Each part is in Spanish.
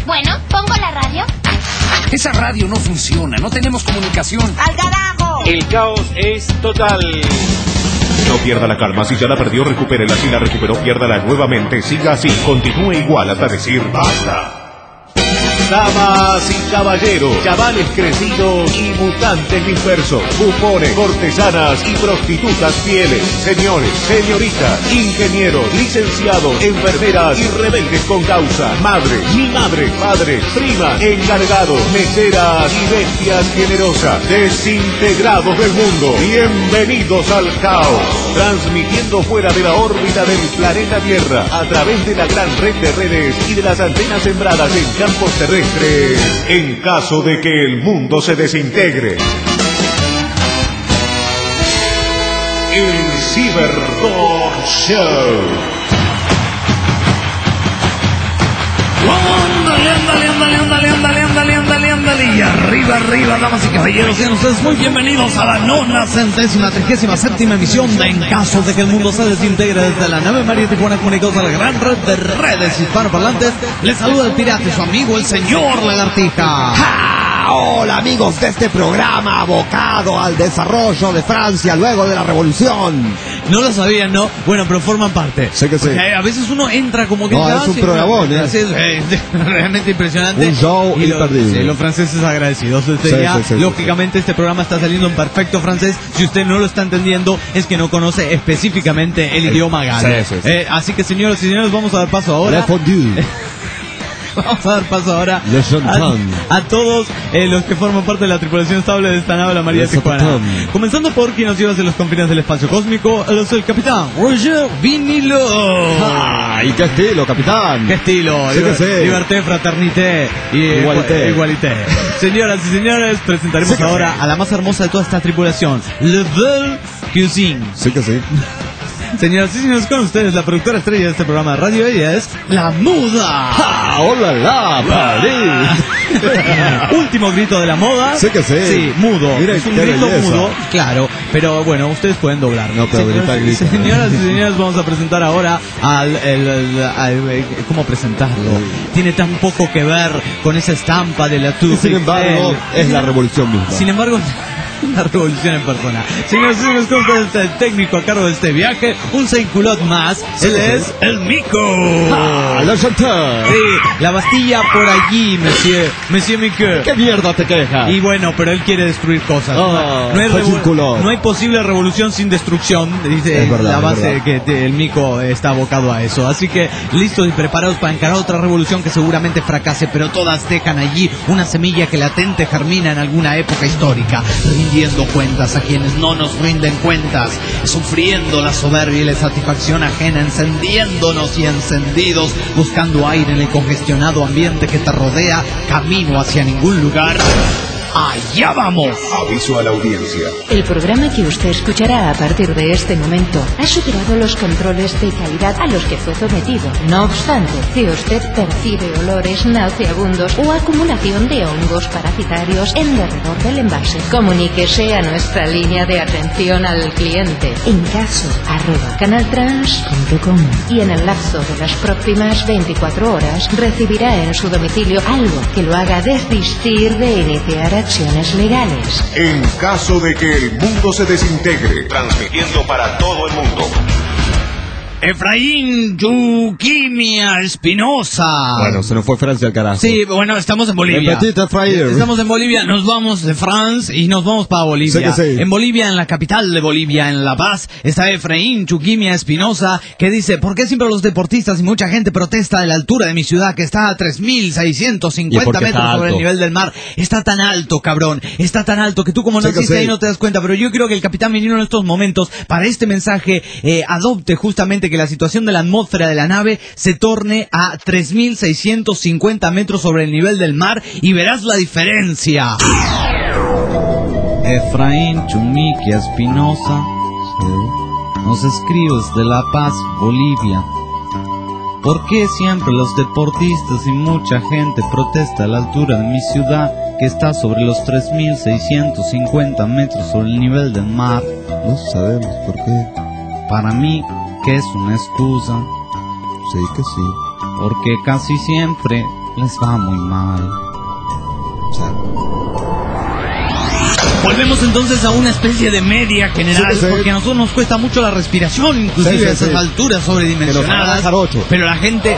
Bueno, pongo la radio. Esa radio no funciona, no tenemos comunicación. ¡Al carajo! El caos es total. No pierda la calma, si ya la perdió, recupérela. Si la recuperó, piérdala nuevamente. Siga así, continúe igual hasta decir basta. Damas y caballeros, chavales crecidos y mutantes dispersos, bufones, cortesanas y prostitutas fieles, señores, señoritas, ingenieros, licenciados, enfermeras y rebeldes con causa, madres, mi madre, padres, primas, encargados, meseras y bestias generosas, desintegrados del mundo, bienvenidos al caos, transmitiendo fuera de la órbita del planeta Tierra, a través de la gran red de redes y de las antenas sembradas en campos terrestres, en caso de que el mundo se desintegre. El Cyberdog Show. Y arriba, damas y caballeros, sean ustedes muy bienvenidos a la 37ª emisión de En caso de que el mundo se desintegre, desde la nave María Tijuana, comunicados a la gran red de redes hispanoparlantes. Les saluda el pirata y su amigo, el señor Lagartija. ¡Ja! Hola amigos de este programa abocado al desarrollo de Francia luego de la revolución. No lo sabían, ¿no? Bueno, pero forman parte. Sé que sí. A veces uno entra como que... No, es un programón, ¿eh? Es realmente impresionante. Un show imperdible. Sí, los franceses agradecidos. Lógicamente este programa está saliendo en perfecto francés. Si usted no lo está entendiendo, es que no conoce específicamente el idioma galo. Sí. Así que, señoras y señores, vamos a dar paso ahora. Vamos a dar paso ahora a todos los que forman parte de la tripulación estable de esta nave, la María Tijuana. Comenzando por quien nos lleva hacia los confines del espacio cósmico, el capitán Roger Vinilo. ¡Ay, qué estilo, capitán! ¡Qué estilo! Sí que sí. Liberté, fraternité y igualité. Señoras y señores, presentaremos ahora a la más hermosa de toda esta tripulación, Le Belle Cuisine. Sí que sí. Señoras y señores, con ustedes la productora estrella de este programa de radio, ella es La Muda. ¡Ja! ¡Hola, la París! Último grito de la moda. Sí que sí. Sí, mudo. Mira, es un qué grito belleza. mudo, claro. Pero bueno, ustedes pueden doblar. No, pero gritar, grita. Señoras y señores, vamos a presentar ahora al ¿cómo presentarlo? Tiene tan poco que ver con esa estampa de la Tour Sin embargo, es la revolución misma. Sin embargo, la revolución en persona. Señores y señores, con ustedes el técnico a cargo de este viaje, un Saint-Culot más. Él es el Mico. ¡La Chantal! Sí, la Bastilla por allí, Monsieur Mico. ¿Qué mierda te quejas? Y bueno, pero él quiere destruir cosas. No hay posible revolución sin destrucción, dice la base que el Mico está abocado a eso. Así que listos y preparados para encarar otra revolución que seguramente fracase, pero todas dejan allí una semilla que latente germina en alguna época histórica, rindiendo cuentas a quienes no nos rinden cuentas, sufriendo la soberbia y la satisfacción ajena, encendiéndonos y encendidos, buscando aire en el congestionado ambiente que te rodea, camino hacia ningún lugar. ¡Allá vamos! Aviso a la audiencia. El programa que usted escuchará a partir de este momento ha superado los controles de calidad a los que fue sometido. No obstante, si usted percibe olores nauseabundos o acumulación de hongos parasitarios en derredor del envase, comuníquese a nuestra línea de atención al cliente encaso@canaltrans.com y en el lapso de las próximas 24 horas recibirá en su domicilio algo que lo haga desistir de iniciar acciones legales. En caso de que el mundo se desintegre, transmitiendo para todo el mundo. Efraín Yuquimia Espinosa. Bueno, se nos fue Francia al carajo. Sí, bueno, estamos en Bolivia. Estamos en Bolivia, nos vamos de France y nos vamos para Bolivia. Sí. En Bolivia, en la capital de Bolivia, en La Paz, está Efraín Yuquimia Espinosa, que dice: ¿por qué siempre los deportistas y mucha gente protesta de la altura de mi ciudad, que está a 3.650 metros sobre el nivel del mar? Está tan alto, cabrón. Está tan alto que tú como naciste ahí no te das cuenta. Pero yo creo que el capitán Menino en estos momentos, para este mensaje, adopte justamente que la situación de la atmósfera de la nave se torne a 3.650 metros sobre el nivel del mar y verás la diferencia. Efraín Chumiquia Espinosa nos escribe desde La Paz, Bolivia. ¿Por qué siempre los deportistas y mucha gente protesta a la altura de mi ciudad, que está sobre los 3.650 metros sobre el nivel del mar? No sabemos por qué. Para mí, que es una excusa. Sí que sí. Porque casi siempre les va muy mal. Volvemos entonces a una especie de media general, porque a nosotros nos cuesta mucho la respiración, inclusive a esas alturas sobredimensionadas. Pero la gente,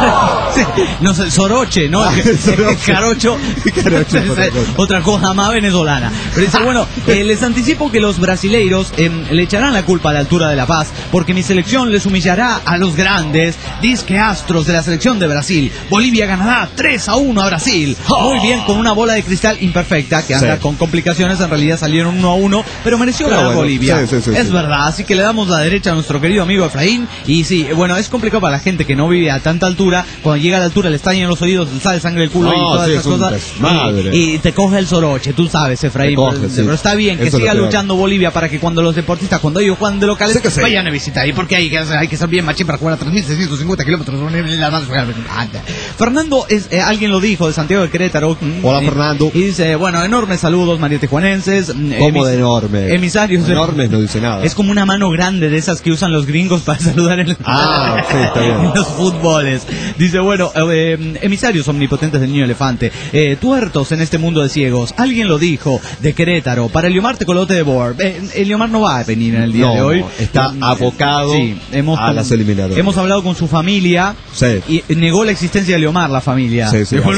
no sé, soroche, ¿no? Jarocho, otra cosa más venezolana. Pero dice, bueno, les anticipo que los brasileiros le echarán la culpa a la altura de La Paz, porque mi selección les humillará a los grandes disque astros de la selección de Brasil. Bolivia ganará 3-1 a Brasil. Muy bien, con una bola de cristal imperfecta que anda con complicaciones. En realidad salieron 1-1, pero mereció ganar Bolivia. Es verdad, así que le damos la derecha a nuestro querido amigo Efraín. Y sí, bueno, es complicado para la gente que no vive a tanta altura. Cuando llega a la altura le estallan los oídos, le sale sangre del culo y todas esas cosas. Y te coge el soroche, tú sabes, Efraín. Pero está bien que siga luchando Bolivia para que cuando los deportistas, cuando ellos juegan de locales, vayan a visitar. Y porque hay que ser bien machín para jugar a 3.650 kilómetros. Fernando, alguien lo dijo, de Santiago de Querétaro. Hola, Fernando. Y dice, bueno, enormes saludos, María Tijuanenses. ¿Cómo de enorme? Emisarios. Enormes no dice nada. Es como una mano grande de esas que usan los gringos para saludar en, está bien. en los fútboles. Dice, bueno, emisarios omnipotentes del niño elefante, tuertos en este mundo de ciegos. Alguien lo dijo, de Querétaro, para Eliomar Tecolote de Boer. Eliomar no va a venir en el día de hoy. Está abocado a las eliminatorias. Hemos hablado con su familia y negó la existencia de Eliomar, la familia.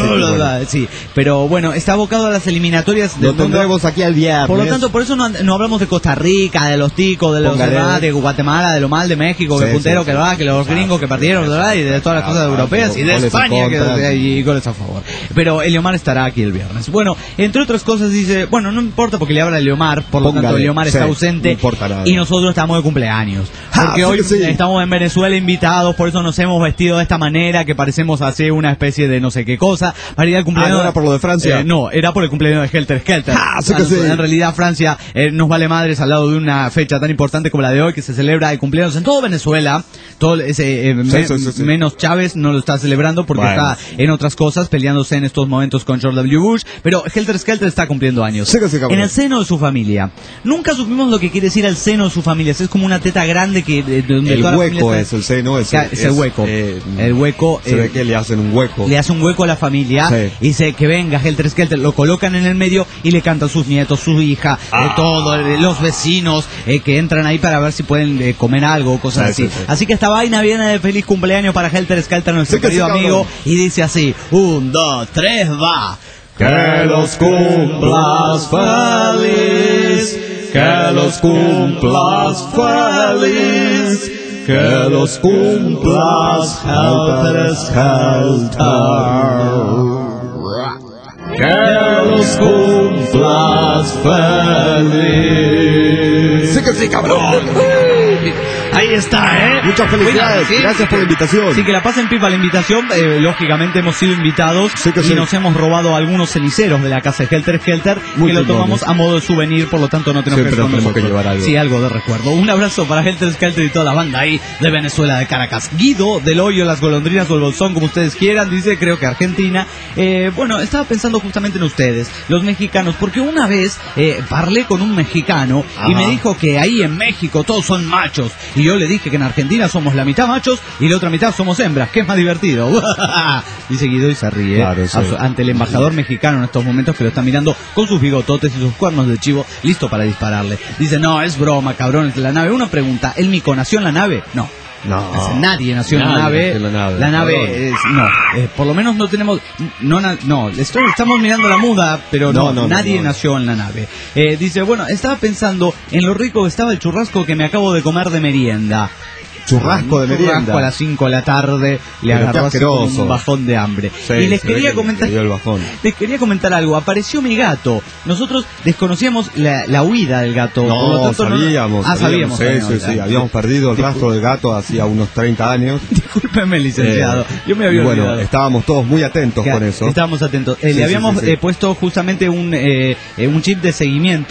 Sí, pero bueno, está abocado a las eliminatorias. Lo tendremos aquí al viernes. Por lo tanto, por eso no hablamos de Costa Rica, de los ticos, de los de Guatemala, de lo mal de México, que puntero, que los gringos que perdieron, y de todas las cosas europeas, y de España, y goles a favor. Pero Eliomar estará aquí el viernes. Bueno, entre otras cosas dice, bueno, no importa porque le habla a Eliomar, por lo tanto Eliomar está ausente, y nosotros estamos de cumpleaños. Porque hoy estamos en Venezuela invitados, por eso nos hemos vestido de esta manera, que parecemos hacer una especie de no sé qué cosa, para ir al cumpleaños. ¿No era por lo de Francia? No, era por el cumpleaños de Helter Skelter. En realidad Francia nos vale madres al lado de una fecha tan importante como la de hoy, que se celebra el cumpleaños en todo Venezuela. Todo ese menos Chávez no lo está celebrando porque está en otras cosas, peleándose en estos momentos con George W. Bush, pero Helter Skelter está cumpliendo años. En el seno de su familia. Nunca supimos lo que quiere decir al seno de su familia. Es como una teta grande que donde el hueco es el seno, es el hueco. El hueco se ve que le hacen un hueco. Le hace un hueco a la familia y dice que venga Helter Skelter, lo colocan en el medio y le cantan sus nietos, su hija, todos los vecinos que entran ahí para ver si pueden comer algo, cosas así. Así que esta vaina viene de feliz cumpleaños para Helter Skelter, nuestro querido amigo, y dice así: 1, 2, 3, va. Que los cumplas feliz, que los cumplas feliz, que los cumplas Helter Skelter. Que los cumplas feliz. Sí, cabrón. Ahí está, Muchas felicidades. Gracias por la invitación. Sí, que la pasen pipa la invitación. Lógicamente hemos sido invitados y nos hemos robado algunos ceniceros de la casa de Helter Skelter, que lo tomamos a modo de souvenir, por lo tanto no tenemos que llevar algo. Sí, algo de recuerdo. Un abrazo para Helter Skelter y toda la banda ahí de Venezuela, de Caracas. Guido del Hoyo, las Golondrinas o el Bolsón, como ustedes quieran, dice, creo que Argentina. Bueno, estaba pensando justamente en ustedes, los mexicanos, porque una vez parlé con un mexicano y me dijo que ahí en México todos son machos. Y yo le dije que en Argentina somos la mitad machos y la otra mitad somos hembras, que es más divertido. Dice Guido y se ríe ante el embajador mexicano en estos momentos, que lo está mirando con sus bigototes y sus cuernos de chivo, listo para dispararle. Dice, no, es broma, cabrones de la nave. Una pregunta, ¿el mico nació en la nave? No. Nadie nació en la nave. La nave por lo menos no tenemos. Estamos mirando la muda, pero nadie nació en la nave. Dice, bueno, estaba pensando en lo rico que estaba el churrasco que me acabo de comer de merienda. Churrasco de merienda. Churrasco a las 5 de la tarde, le agarró así un bajón de hambre. Y les quería comentar algo. Apareció mi gato. Nosotros desconocíamos la huida del gato. No, por lo tanto, sabíamos. Sabíamos. Sí. Habíamos perdido el rastro del gato hacía unos 30 años. Discúlpeme, licenciado. Yo me había olvidado. Estábamos todos muy atentos con eso. Estábamos atentos. Le habíamos puesto justamente un chip de seguimiento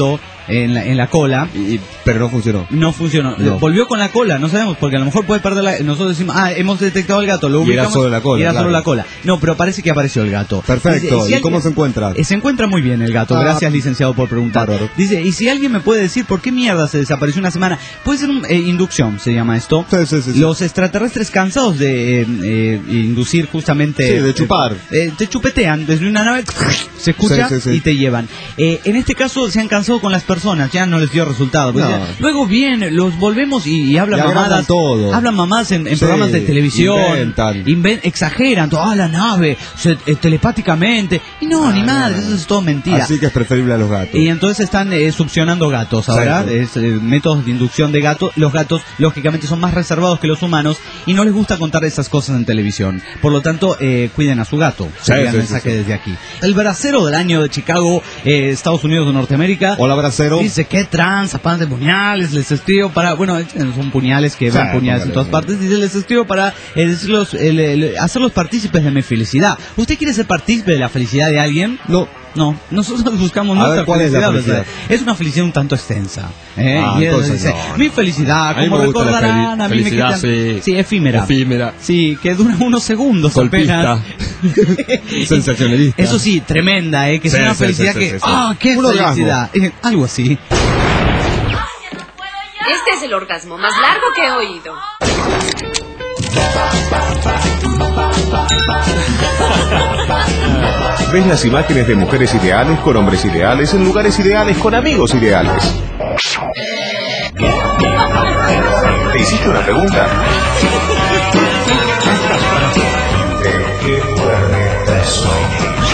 en la cola. Pero no funcionó. No funcionó. No. Volvió con la cola, no sabemos, porque a lo mejor puede perder nosotros decimos, hemos detectado el gato, lo ubicamos. Y era solo la cola. Y era claro. solo la cola. No, pero parece que apareció el gato. Perfecto. Dice, ¿Y cómo se encuentra? Se encuentra muy bien el gato. Gracias, licenciado, por preguntar. Bárbaro. Dice, y si alguien me puede decir por qué mierda se desapareció una semana, puede ser inducción, se llama esto. Sí. Los extraterrestres cansados de inducir justamente... Sí, de chupar. Te chupetean desde una nave, se escucha Sí. y te llevan. En este caso se han cansado con las personas, ya no les dio resultado. Pues No. ya, luego vienen, los volvemos y hablan Y agradan mamadas. todo. Hablan mamadas en programas de televisión. Exageran toda la nave, telepáticamente. Y no, ni madre, eso es todo mentira. Así que es preferible a los gatos. Y entonces están succionando gatos ahora, métodos de inducción de gatos. Los gatos, lógicamente, son más reservados que los humanos y no les gusta contar esas cosas en televisión. Por lo tanto, cuiden a su gato. Sería el mensaje desde aquí. El bracero del año de Chicago, Estados Unidos de Norteamérica. Hola, bracero. Dice, ¿qué tranza, pan de puñales? Les escribo para... Bueno, son puñales que van puñales en todas partes. Dice, les escribo para hacerlos partícipes de mi felicidad. ¿Usted quiere ser partícipe de la felicidad de alguien? No, nosotros buscamos nuestra felicidad. Es una felicidad un tanto extensa. Y entonces dice, mi felicidad, como recordarán, a mí me quitan... Sí, efímera. Sí, que dura unos segundos. Golpista. Sensacionalista. Eso sí, tremenda, que es una felicidad que... ¡Ah, qué felicidad! Algo así. Este es el orgasmo más largo que he oído. ¿Ves las imágenes de mujeres ideales con hombres ideales en lugares ideales con amigos ideales? ¿Te hiciste una pregunta? ¿De qué planeta soy?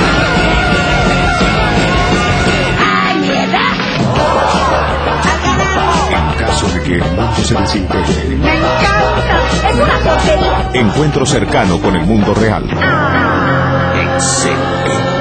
En caso de que el mundo se desintegre. ¡Me encanta! ¡Es una porquería! Encuentro cercano con el mundo real. Excelente.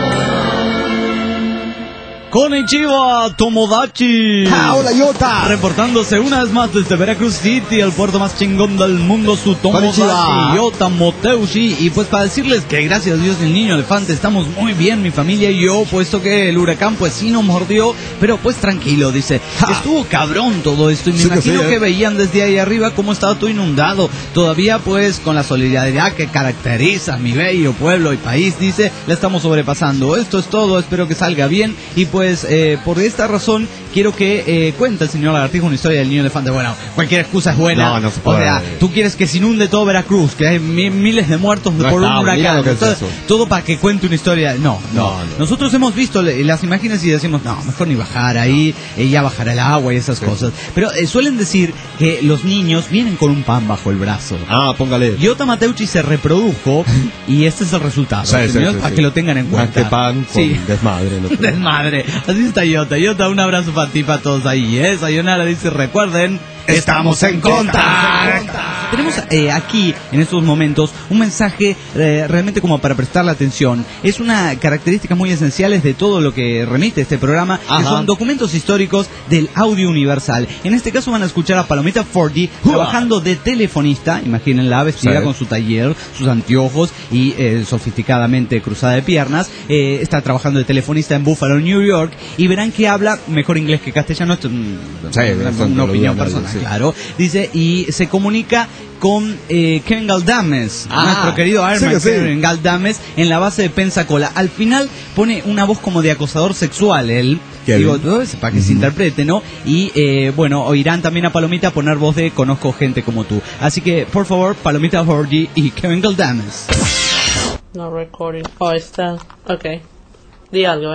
Konnichiwa, Tomodachi. Hola, Yota. Reportándose una vez más desde Veracruz City, el puerto más chingón del mundo, su Tomodachi, Yota Moteushi. Y pues para decirles que gracias a Dios el niño elefante estamos muy bien, mi familia y yo, puesto que el huracán pues sí nos mordió, pero pues tranquilo, dice. Estuvo cabrón todo esto y me imagino que veían desde ahí arriba cómo estaba todo inundado. Todavía pues con la solidaridad que caracteriza a mi bello pueblo y país, dice, la estamos sobrepasando. Esto es todo, espero que salga bien y pues por esta razón quiero que cuente el señor Lagartijo una historia del niño elefante. Bueno, cualquier excusa es buena. No se puede. O sea, tú quieres que se inunde todo Veracruz, que hay miles de muertos por un huracán. Todo para que cuente una historia. No. Nosotros hemos visto las imágenes y decimos, no, mejor ni bajar ahí, ya bajará el agua y esas cosas. Pero suelen decir que los niños vienen con un pan bajo el brazo. Póngale. Yota Mateuchi se reprodujo y este es el resultado. Para que lo tengan en cuenta. Este pan con desmadre. Desmadre. Así está Yota. Yota, un abrazo para ti, para todos ahí. Sayonara dice, recuerden, estamos en contacto. Tenemos aquí, en estos momentos, un mensaje realmente como para prestarle atención. Es una característica muy esencial de todo lo que remite este programa, que son documentos históricos del audio universal. En este caso van a escuchar a Palomita Forgy trabajando de telefonista, imagínenla, vestida con su taller, sus anteojos y sofisticadamente cruzada de piernas. Está trabajando de telefonista en Buffalo, New York, y verán que habla mejor inglés que castellano. Esto es una opinión personal, claro. Dice, y se comunica con Kevin Galdames, nuestro querido Iron Kevin Galdames, en la base de Pensacola. Al final pone una voz como de acosador sexual, él. Digo, para que se interprete, ¿no? Y bueno, oirán también a Palomita poner voz de Conozco gente como tú. Así que, por favor, Palomita Forgy y Kevin Galdames. No recording. Está. Ok. Di algo,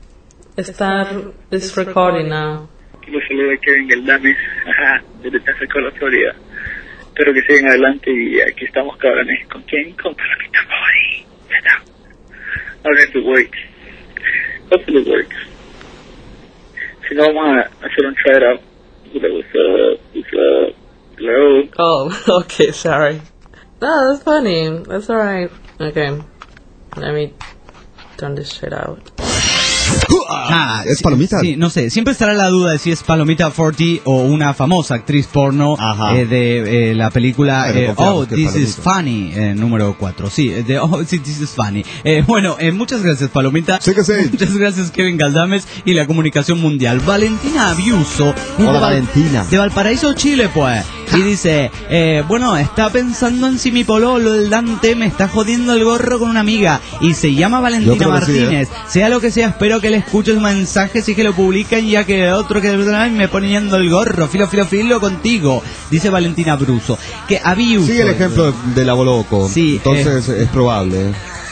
It's recording now. Los saluda Kevin Galdames, desde Pensacola, Florida. Espero que sigan adelante y aquí estamos, cabrones. ¿Con quién? Con Palomita Forgy. Ya está. A ver si works. Hopefully it works. Si no, vamos a hacer un try it out. What's up? Hello? Oh, okay, sorry. No, that's funny. That's alright. Okay. Let me turn this shit out. ¿Es Palomita? Sí, no sé. Siempre estará la duda de si es Palomita Forti o una famosa actriz porno de la película Oh, This is Funny, número 4. Sí, de Oh, This is Funny. Bueno, muchas gracias, Palomita. Sí que sí. Muchas gracias, Kevin Galdames y la comunicación mundial. Valentina Abiuso. Hola, Valentina. De Valparaíso, Chile, pues. Y dice, bueno, está pensando en si mi pololo, el Dante, me está jodiendo el gorro con una amiga. Y se llama Valentina Martínez. Sí, sea lo que sea, espero que le escuche su mensaje y que lo publiquen, ya que otro que me poniendo el gorro, filo contigo. Dice Valentina Bruso. Que Abiuso. Sigue el ejemplo del aboloco. Sí. Entonces es probable.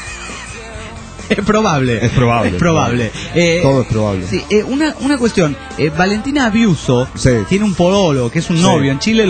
Es probable. Todo es probable. Sí, una cuestión. Valentina Abiuso tiene un pololo, que es un novio. En Chile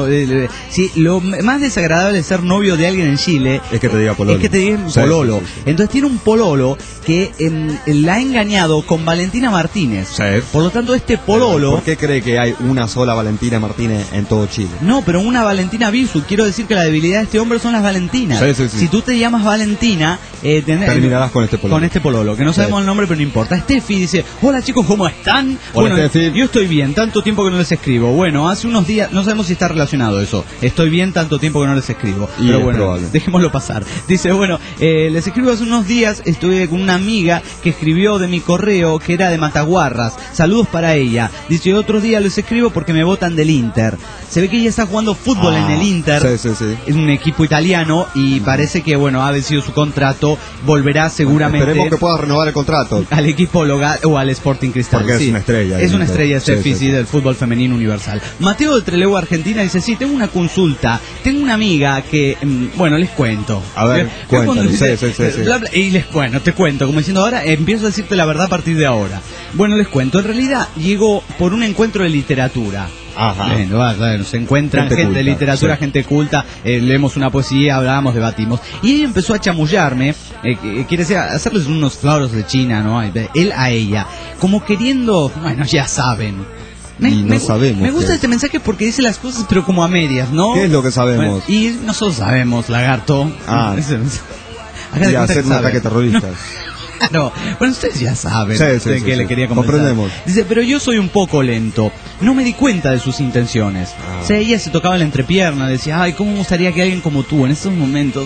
lo más desagradable de ser novio de alguien en Chile es que te diga pololo. Sí. Entonces tiene un pololo que la ha engañado con Valentina Martínez. Sí. Por lo tanto, este pololo... ¿Por qué cree que hay una sola Valentina Martínez en todo Chile? No, pero una Valentina Abiuso. Quiero decir que la debilidad de este hombre son las Valentinas. Sí. Si tú te llamas Valentina... terminarás con este pololo. Que no sabemos el nombre, pero no importa. Steffi dice, hola chicos, ¿cómo están? Hola, bueno, Steffi. Yo estoy bien, tanto tiempo que no les escribo. Bueno, hace unos días, no sabemos si está relacionado eso. Estoy bien, tanto tiempo que no les escribo. Pero bueno, dejémoslo pasar. Dice, bueno, les escribo hace unos días, estuve con una amiga que escribió de mi correo que era de Mataguarras. Saludos para ella. Dice, otros días les escribo porque me votan del Inter. Se ve que ella está jugando fútbol en el Inter. Sí. Es un equipo italiano y parece que, bueno, ha vencido su contrato. Volverá seguramente. Esperemos que pueda renovar el contrato. Al equipo local o al Sporting Cristal. Porque es una estrella. Es una estrella, Steffi, del fútbol femenino universal. Mateo de Trelew, Argentina, dice, sí, tengo una consulta. Tengo una amiga que, bueno, les cuento. A ver, cuéntame. Sí. Bla, bla, y te cuento, como diciendo, ahora empiezo a decirte la verdad a partir de ahora. Bueno, les cuento. En realidad, llegó por un encuentro de literatura. Ajá. Bueno, se encuentran gente de literatura, gente culta, leemos una poesía, hablamos, debatimos. Y ella empezó a chamullarme, quiere decir, hacerles unos floros de China, ¿no? Él a ella, como queriendo, bueno, ya saben. Me gusta este mensaje porque dice las cosas, pero como a medias, ¿no? ¿Qué es lo que sabemos? Bueno, y nosotros sabemos, lagarto. Y hacer un ataque terrorista. No, bueno, ustedes ya saben que le quería comentar. Comprendemos. Dice, pero yo soy un poco lento. No me di cuenta de sus intenciones. O sea, ella se tocaba la entrepierna, decía, ay, ¿cómo me gustaría que alguien como tú en estos momentos...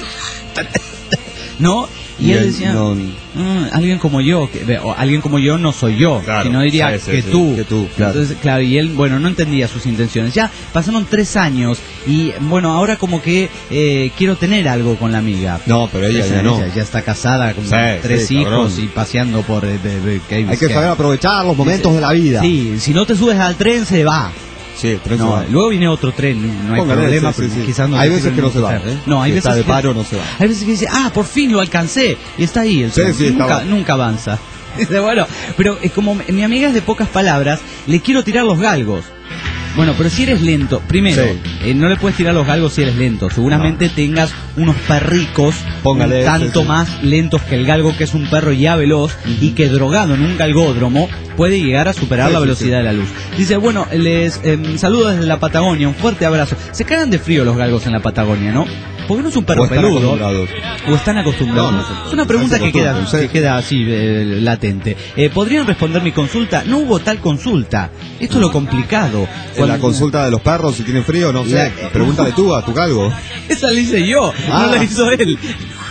¿No? Y él decía, alguien como yo, alguien como yo no soy yo, que no diría que tú. Claro. Entonces, claro, y él, bueno, no entendía sus intenciones. Ya pasaron 3 años y, bueno, ahora como que quiero tener algo con la amiga. No, pero ella ya no. Ya está casada con 3 hijos, cabrón. Y paseando por... Hay que saber aprovechar los momentos de la vida. Sí, si no te subes al tren, se va. Sí, no, luego viene otro tren, no hay problema, pero quizás no. Hay veces que no se va, No, hay veces está de paro, no se va. Hay veces que dice, por fin lo alcancé, y está ahí el tren. Nunca avanza. Dice, bueno, pero como mi amiga es de pocas palabras, le quiero tirar los galgos. Bueno, pero si eres lento, primero, no le puedes tirar los galgos si eres lento. Seguramente tengas unos perricos tanto más lentos que el galgo, que es un perro ya veloz, y que drogado en un galgódromo puede llegar a superar la velocidad de la luz. Dice, bueno, les saludo desde la Patagonia, un fuerte abrazo. Se cagan de frío los galgos en la Patagonia, ¿no? Porque no es un perro peludo. O están acostumbrados. No, es una pregunta que queda así latente. ¿Podrían responder mi consulta? No hubo tal consulta. Esto es lo complicado. La consulta de los perros, si tienen frío, no sé. Pregúntale tú a tu galgo. Esa la hice yo, no la hizo él.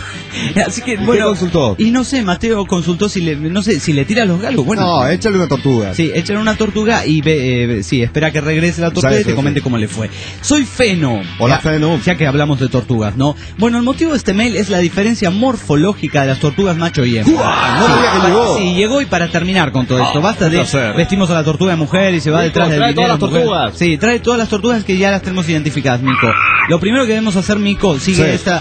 Así que, bueno, ¿qué consultó? Y no sé, Mateo consultó si le tira los galgos. Bueno, no, échale una tortuga. Sí, échale una tortuga y espera que regrese la tortuga y te comente cómo le fue. Soy Feno. Hola, Feno. Ya que hablamos de tortugas, ¿no? Bueno, el motivo de este mail es la diferencia morfológica de las tortugas macho y hembra. Sí, llegó, y para terminar con todo esto, basta de vestimos a la tortuga de mujer y se va detrás del dinero. Trae todas las tortugas. Sí, trae todas las tortugas que ya las tenemos identificadas, Mico. Lo primero que debemos hacer, Mico, sigue esta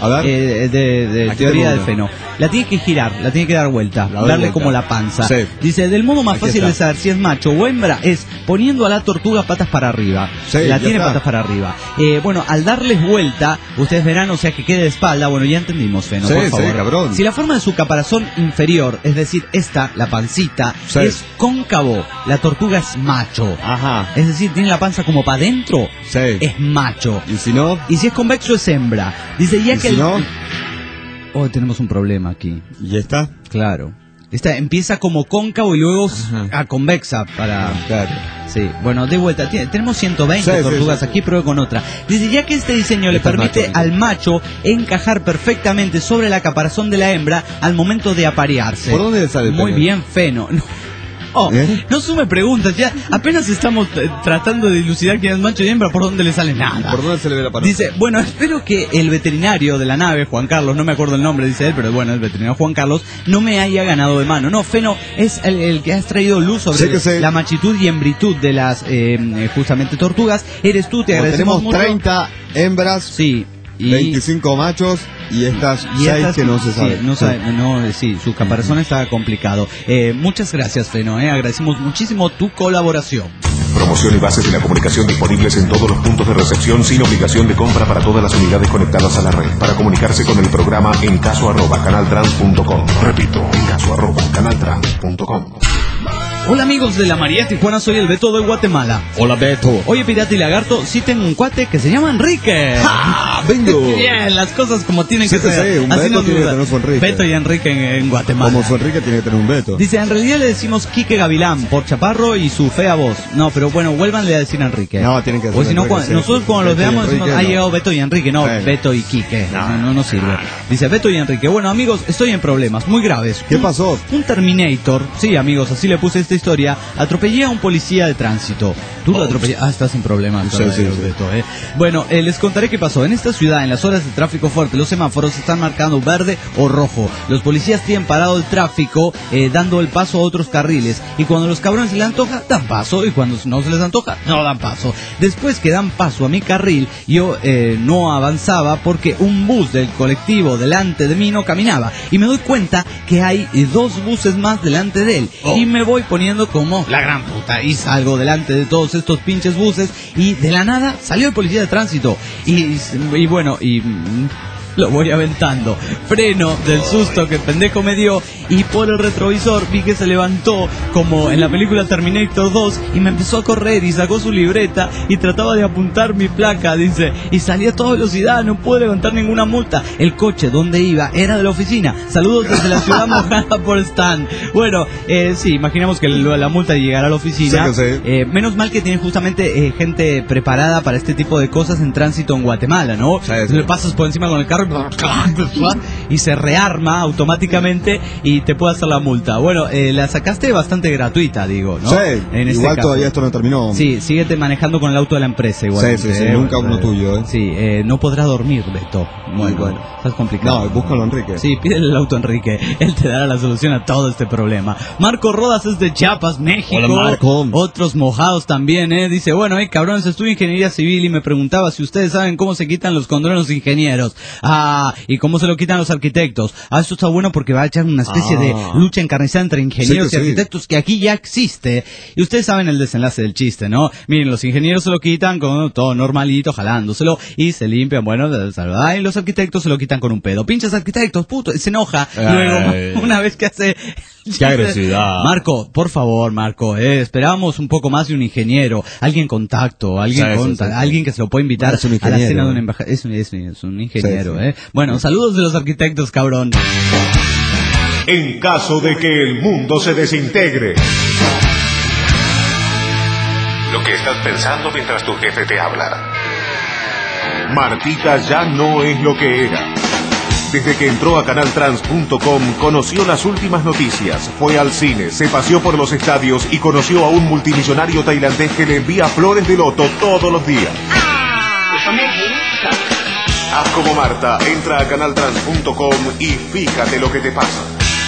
de teoría del Feno. La tiene que girar, la tiene que dar vuelta, darle como la panza. Dice, del modo más fácil de saber si es macho o hembra es poniendo a la tortuga patas para arriba. La tiene patas para arriba. Bueno, al darles vuelta, ustedes verán, o sea, que quede de espalda. Bueno, ya entendimos, Feno, por favor. Cabrón. Si la forma de su caparazón inferior, es decir, la pancita, es cóncavo, la tortuga es macho. Ajá. Es decir, tiene la panza como para adentro, es macho. ¿Y si no? Y si es convexo, es hembra. Dice, ya que si no? Tenemos un problema aquí. ¿Y está? Claro. Empieza como cóncavo y luego a convexa para... Claro. Sí, bueno, de vuelta. Tenemos 120 tortugas aquí, pruebo con otra. Dice, ya que este diseño le permite al macho encajar perfectamente sobre la caparazón de la hembra al momento de aparearse. ¿Por dónde sale el Muy pene? bien, Feno. No sume preguntas, ya apenas estamos tratando de dilucidar quién es macho y hembra, por dónde le sale nada. ¿Por dónde se le ve la pared? Dice, bueno, espero que el veterinario de la nave, Juan Carlos, no me acuerdo el nombre, dice él, pero bueno, el veterinario Juan Carlos, no me haya ganado de mano. No, Feno es el que has traído luz sobre la machitud y hembritud de las justamente tortugas. Eres tú, te agradecemos mucho. Tenemos 30 hembras. Sí. Y 25 machos y estas 6 que no se saben. Sí, su caparazón está complicado. Muchas gracias, Feno, agradecemos muchísimo tu colaboración. Promoción y bases de la comunicación disponibles en todos los puntos de recepción sin obligación de compra para todas las unidades conectadas a la red. Para comunicarse con el programa encaso@canaltrans.com. Repito, encaso@canaltrans.com. Hola amigos de la María Tijuana, soy el Beto de Guatemala. Hola Beto. Oye, Pirata y Lagarto, sí tengo un cuate que se llama Enrique. ¡Ah! ¡Vengo! Bien, las cosas como tienen que ser. Sí, un así Beto tiene que tener su Enrique. Beto y Enrique en Guatemala. Como su Enrique tiene que tener un Beto. Dice, en realidad le decimos Quique Gavilán por chaparro y su fea voz. No, pero bueno, vuélvanle a decir Enrique. No, tienen que decir o si no, nosotros cuando los veamos decimos, ha llegado Beto y Enrique. No, Beto y Quique. No sirve. Dice, Beto y Enrique. Bueno, amigos, estoy en problemas muy graves. ¿Qué pasó? Un Terminator, sí, amigos, así le puse esta historia, atropellé a un policía de tránsito. Tú lo atropellaste. Ah, estás sin problemas. Sí. Beto, Bueno, les contaré qué pasó. En esta ciudad, en las horas de tráfico fuerte, los semáforos están marcando verde o rojo. Los policías tienen parado el tráfico, dando el paso a otros carriles. Y cuando los cabrones se les antoja, dan paso. Y cuando no se les antoja, no dan paso. Después que dan paso a mi carril, yo no avanzaba porque un bus del colectivo delante de mí no caminaba. Y me doy cuenta que hay 2 buses más delante de él. Y me voy poniendo como la gran puta. Y salgo delante de todos estos pinches buses. Y de la nada salió el policía de tránsito. Y bueno, lo voy aventando. Freno del susto que el pendejo me dio y por el retrovisor vi que se levantó como en la película Terminator 2 y me empezó a correr y sacó su libreta y trataba de apuntar mi placa, dice, y salía a toda velocidad, no pude levantar ninguna multa. El coche donde iba era de la oficina. Saludos desde la ciudad mojada por Stan. Bueno, sí, imaginamos que la multa llegará a la oficina. Sí. Menos mal que tiene justamente gente preparada para este tipo de cosas en tránsito en Guatemala, ¿no? Sí. Le pasas por encima con el carro y se rearma automáticamente y te puede hacer la multa. Bueno, la sacaste bastante gratuita, digo, ¿no? Sí, en igual este todavía caso. Esto no terminó. Sí, síguete manejando con el auto de la empresa igual. Sí, nunca uno tuyo, Sí, no podrás dormir, Beto. Muy bueno. Estás complicado. No, búscalo, Enrique. Sí, pídele el auto a Enrique. Él te dará la solución a todo este problema. Marco Rodas es de Chiapas, México. Hola, Marco. Otros mojados también, Dice, bueno, cabrones, estudio ingeniería civil y me preguntaba si ustedes saben cómo se quitan los condones los ingenieros. Y cómo se lo quitan los arquitectos. Esto está bueno porque va a echar una especie de lucha encarnizada entre ingenieros y arquitectos que aquí ya existe. Y ustedes saben el desenlace del chiste, ¿no? Miren, los ingenieros se lo quitan con todo normalito, jalándoselo, y se limpian, bueno, y los arquitectos se lo quitan con un pedo. Pinches arquitectos, puto, y se enoja. Luego, una vez que hace... ¡Qué agresividad! Marco, por favor, Marco, esperábamos un poco más de un ingeniero, alguien con tacto, alguien que se lo pueda invitar a la cena de una embajada. Es un ingeniero, Bueno, saludos de los arquitectos, cabrón. En caso de que el mundo se desintegre. Lo que estás pensando mientras tu jefe te habla. Martita ya no es lo que era. Desde que entró a canaltrans.com conoció las últimas noticias, fue al cine, se paseó por los estadios y conoció a un multimillonario tailandés que le envía flores de loto todos los días. Eso me gusta. Haz como Marta, entra a canaltrans.com y fíjate lo que te pasa.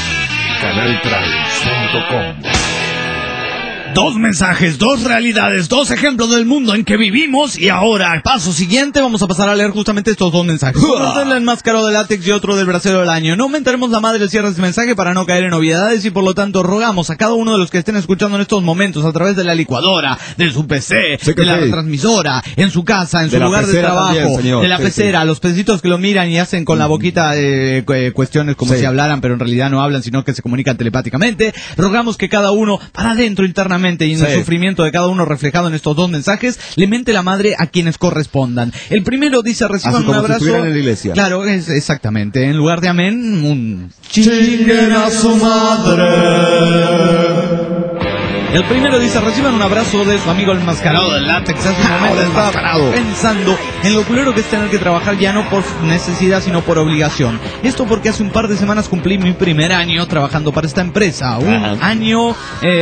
canaltrans.com. 2 mensajes, 2 realidades, 2 ejemplos del mundo en que vivimos. Y ahora, paso siguiente, vamos a pasar a leer justamente estos 2 mensajes. Uno del enmascarado de látex y otro del bracero del año. No aumentaremos la madre del cierre de este mensaje para no caer en obviedades y por lo tanto rogamos a cada uno de los que estén escuchando en estos momentos a través de la licuadora, de su PC, de la transmisora, en su casa, en su lugar de trabajo, también, de la pecera, los pececitos que lo miran y hacen con la boquita cuestiones como si hablaran, pero en realidad no hablan, sino que se comunican telepáticamente. Rogamos que cada uno, para adentro internamente, claramente, y en el sufrimiento de cada uno reflejado en estos dos mensajes, le mente la madre a quienes correspondan. El primero dice, reciban un abrazo. Si en la iglesia. Claro, exactamente. En lugar de amén, un chinguen a su madre. El primero dice, reciban un abrazo de su amigo el enmascarado del látex. Hace un momento estaba pensando en lo culero que es tener que trabajar ya no por necesidad, sino por obligación. Esto porque hace un par de semanas cumplí mi primer año trabajando para esta empresa. Un año,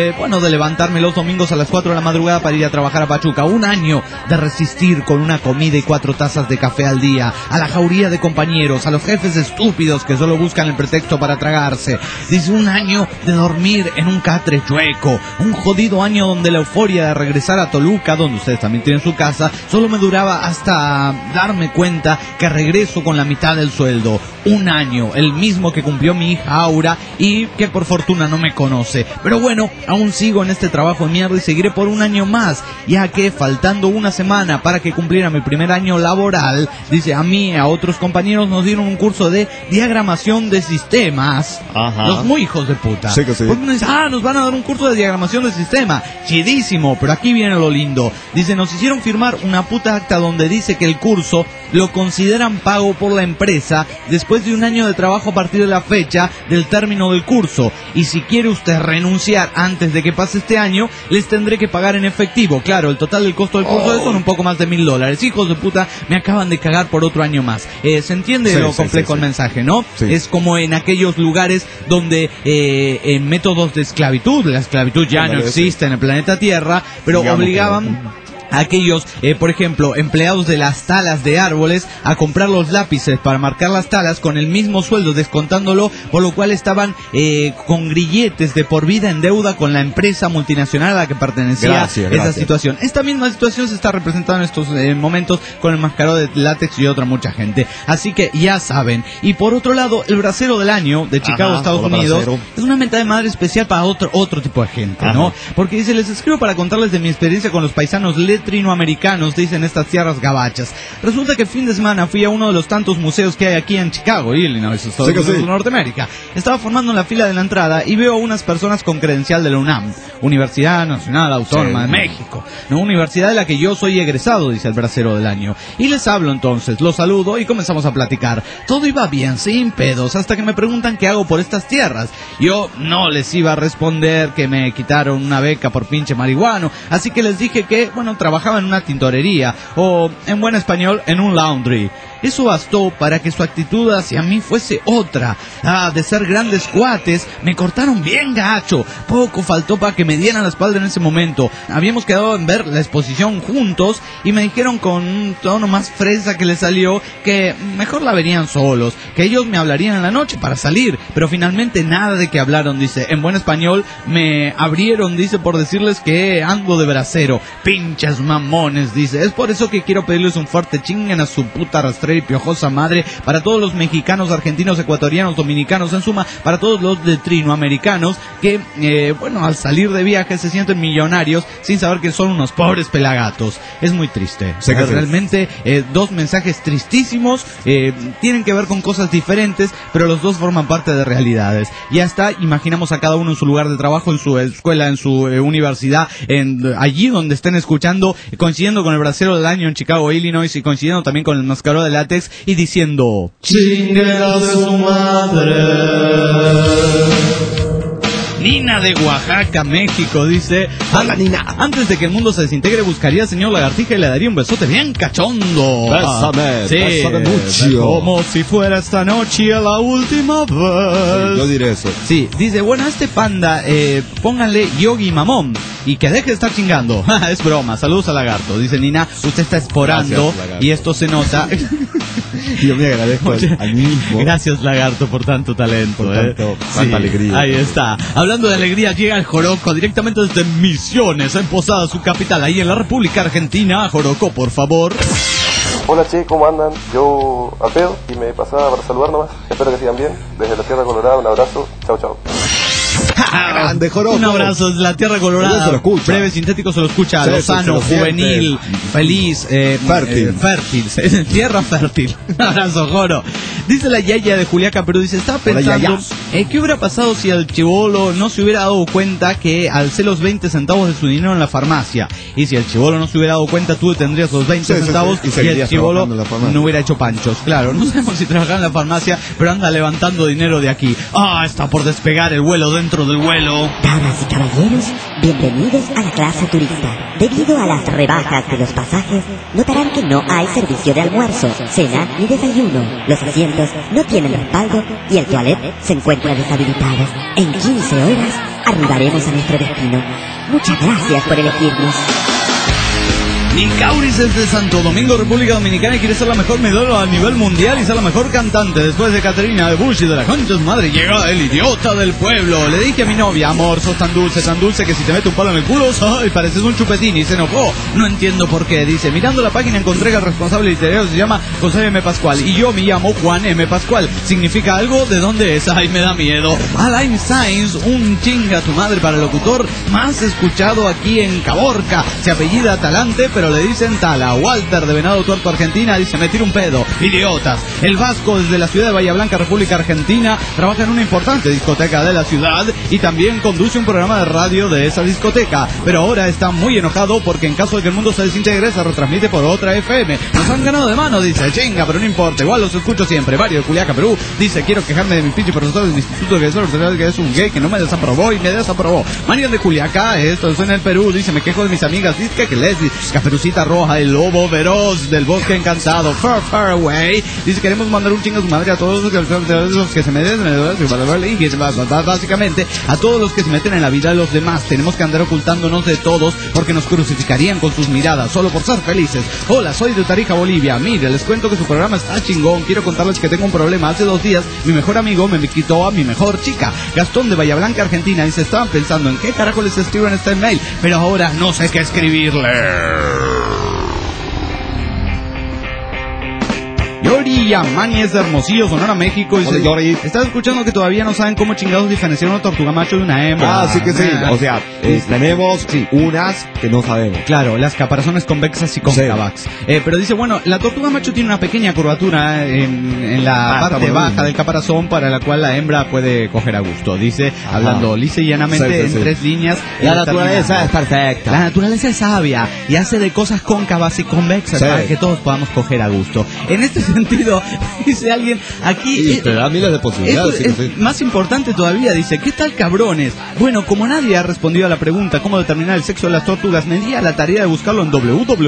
de levantarme los domingos a las 4 de la madrugada para ir a trabajar a Pachuca. Un año de resistir con una comida y 4 tazas de café al día, a la jauría de compañeros, a los jefes estúpidos que solo buscan el pretexto para tragarse. Dice, un año de dormir en un catre chueco. Un jodido año donde la euforia de regresar a Toluca, donde ustedes también tienen su casa, solo me duraba hasta darme cuenta que regreso con la mitad del sueldo. Un año, el mismo que cumplió mi hija Aura y que por fortuna no me conoce. Pero bueno, aún sigo en este trabajo de mierda y seguiré por un año más, ya que faltando una semana para que cumpliera mi primer año laboral, dice, a mí y a otros compañeros nos dieron un curso de diagramación de sistemas. Los muy hijos de puta. Sí que sí. Porque uno dice, nos van a dar un curso de diagramación de sistema, chidísimo, pero aquí viene lo lindo. Dice, nos hicieron firmar una puta acta donde dice que el curso lo consideran pago por la empresa después de un año de trabajo a partir de la fecha del término del curso, y si quiere usted renunciar antes de que pase este año, les tendré que pagar en efectivo. Claro, el total del costo del curso son un poco más de $1,000. Hijos de puta, me acaban de cagar por otro año más. ¿Se entiende lo complejo el mensaje, no? Sí. Es como en aquellos lugares donde métodos de esclavitud, la esclavitud ya no existe en el planeta Tierra, pero obligaban a aquellos, por ejemplo, empleados de las talas de árboles a comprar los lápices para marcar las talas con el mismo sueldo, descontándolo, por lo cual estaban con grilletes de por vida en deuda con la empresa multinacional a la que pertenecía esa situación. Esta misma situación se está representando en estos momentos con el enmascarado de látex y otra mucha gente. Así que ya saben. Y por otro lado, el bracero del año de Chicago, Estados Unidos, es una mentada de madre especial para otro tipo de gente, ¿no? Porque dice, les escribo para contarles de mi experiencia con los paisanos letrinoamericanos, dicen estas tierras gabachas. Resulta que el fin de semana fui a uno de los tantos museos que hay aquí en Chicago, Illinois, Estados Unidos de Norteamérica. Estaba formando la fila de la entrada y veo a unas personas con credencial de la UNAM, Universidad Nacional Autónoma de México, no, universidad de la que yo soy egresado, dice el bracero del año. Y les hablo entonces, los saludo y comenzamos a platicar. Todo iba bien, sin pedos, hasta que me preguntan qué hago por estas tierras. Yo no les iba a responder que me quitaron una beca por pinche marihuano, así que les dije que, trabajaba en una tintorería, o en buen español, en un laundry. Eso bastó para que su actitud hacia mí fuese otra. De ser grandes cuates, me cortaron bien gacho. Poco faltó para que me dieran la espalda en ese momento. Habíamos quedado en ver la exposición juntos y me dijeron con un tono más fresa que les salió que mejor la verían solos, que ellos me hablarían en la noche para salir. Pero finalmente nada de que hablaron, dice. En buen español, me abrieron, dice, por decirles que ando de bracero. Pinches mamones, dice. Es por eso que quiero pedirles un fuerte chinguen a su puta rastrera y piojosa madre para todos los mexicanos, argentinos, ecuatorianos, dominicanos, en suma, para todos los letrinoamericanos que, al salir de viaje se sienten millonarios sin saber que son unos pobres pelagatos. Es muy triste. Realmente, dos mensajes tristísimos, tienen que ver con cosas diferentes, pero los dos forman parte de realidades. Ya está, imaginamos a cada uno en su lugar de trabajo, en su escuela, en su universidad, allí donde estén escuchando, coincidiendo con el bracero del año en Chicago, Illinois, y coincidiendo también con el enmascarado de látex, y diciendo chinguera de su madre. Nina de Oaxaca, México, dice: hola, Nina. Antes de que el mundo se desintegre, buscaría al señor Lagartija y le daría un besote bien cachondo. Bésame, bésame mucho. Como si fuera esta noche la última vez. Sí, yo diré eso. Sí, dice, bueno, a este panda, pónganle Yogi Mamón y que deje de estar chingando. Es broma, saludos a Lagarto. Dice Nina, usted está esporando. Gracias, y esto se nota. Yo me agradezco al mismo. Gracias, Lagarto, por tanto talento. Por tanta alegría. Ahí está. Hablando de alegría, llega el Joroco directamente desde Misiones, en Posada, su capital, ahí en la República Argentina. Joroco, por favor. Hola, che, ¿cómo andan? Yo, Alfredo, y me pasaba para saludar nomás. Espero que sigan bien. Desde la Tierra Colorada, un abrazo. Chau, chau. Grande Joropo. Un abrazo desde la Tierra Colorada. Se lo escucha. Breve sintético se lo escucha. Sí, Lozano, se lo juvenil, feliz, fértil. Tierra fértil. Un abrazo, Joro. Dice la Yaya de Juliaca, pero dice, estaba pensando, ¿qué hubiera pasado si el chibolo no se hubiera dado cuenta que alcé los 20 centavos de su dinero en la farmacia? Y si el chibolo no se hubiera dado cuenta, tú tendrías los 20 centavos y el chibolo no hubiera hecho panchos. Claro, no sabemos si trabajaba en la farmacia, pero anda levantando dinero de aquí. Está por despegar el vuelo dentro del vuelo. Damas y caballeros, bienvenidos a la clase turista. Debido a las rebajas de los pasajes, notarán que no hay servicio de almuerzo, cena ni desayuno. Los asientos no tienen respaldo y el toilet se encuentra deshabilitado. En 15 horas arribaremos a nuestro destino. Muchas gracias por elegirnos. Nicauris es de Santo Domingo, República Dominicana, y quiere ser la mejor medalla a nivel mundial y ser la mejor cantante. Después de Caterina de Bush y de la concha de su madre, llega el idiota del pueblo. Le dije a mi novia, amor, sos tan dulce que si te mete un palo en el culo, ¡ay! Pareces un chupetín. Y se enojó. No entiendo por qué. Dice, mirando la página encontré que el responsable literario se llama José M. Pascual. Y yo me llamo Juan M. Pascual. ¿Significa algo? ¿De dónde es? ¡Ay, me da miedo! Alain Sainz, un chinga tu madre para el locutor más escuchado aquí en Caborca. Se apellida Talante, pero le dicen Tala. Walter de Venado Tuerto, Argentina, dice, me tiro un pedo. Idiotas. El Vasco desde la ciudad de Bahía Blanca, República Argentina, trabaja en una importante discoteca de la ciudad y también conduce un programa de radio de esa discoteca. Pero ahora está muy enojado porque en caso de que el mundo se desintegre, se retransmite por otra FM. Nos han ganado de mano, dice, chinga, pero no importa, igual los escucho siempre. Mario de Juliaca, Perú, dice, quiero quejarme de mi pinche profesor del Instituto de Gestor, que es un gay que no me desaprobó y me desaprobó. Mario de Juliaca, esto es en el Perú, dice, me quejo de mis amigas, dice que Leslie, Caperucita Roja, el lobo feroz del bosque encantado, far, far away. Dice, queremos mandar un chingo a su madre a todos los que se meten, básicamente, a todos los que se meten en la vida de los demás. Tenemos que andar ocultándonos de todos porque nos crucificarían con sus miradas, solo por ser felices. Hola, soy de Tarija, Bolivia. Mire, les cuento que su programa está chingón. Quiero contarles que tengo un problema. Hace 2 días, mi mejor amigo me quitó a mi mejor chica. Gastón de Bahía Blanca, Argentina. Y se estaban pensando en qué carajo les escribo en este mail, pero ahora no sé qué escribirle. Yori Yamani es de Hermosillo, Sonora, México. Dice, Yori, estás escuchando que todavía no saben cómo chingados diferenciar una tortuga macho de una hembra. Sí que sí. O sea, tenemos unas que no sabemos. Claro, las caparazones convexas y cóncavas. Pero dice, bueno, la tortuga macho tiene una pequeña curvatura en la parte baja del caparazón para la cual la hembra puede coger a gusto. Dice, hablando lisa y llanamente en 3 líneas. La naturaleza es perfecta. La naturaleza es sabia y hace de cosas cóncavas y convexas para que todos podamos coger a gusto. En este sentido, dice alguien aquí, y te da miles de posibilidades. Es más importante todavía, dice, ¿qué tal, cabrones? Bueno, como nadie ha respondido a la pregunta cómo determinar el sexo de las tortugas, me di a la tarea de buscarlo en